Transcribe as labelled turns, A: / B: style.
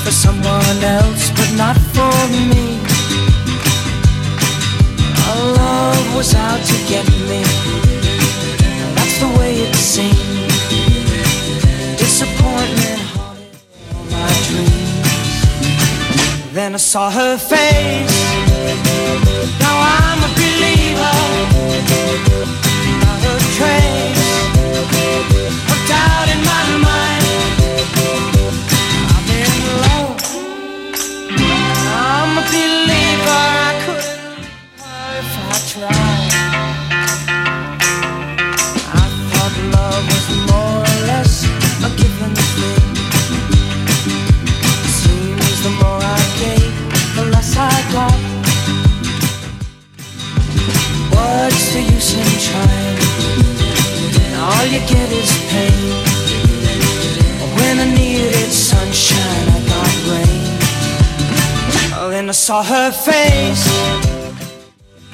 A: for someone else, but not for me. Our love was out to get me. That's the way it seemed. Disappointment haunted all my dreams. Then I saw her face. Now I'm a believer. Not a trace of doubt in my mind. I'm in love. I'm a believer. I couldn't leave her if I tried. I thought love was more or less a given thing. Seems the more I gave, the less I got. What's the use in trying? All you get is pain. When I needed sunshine, I got rain. Oh, then I saw her face.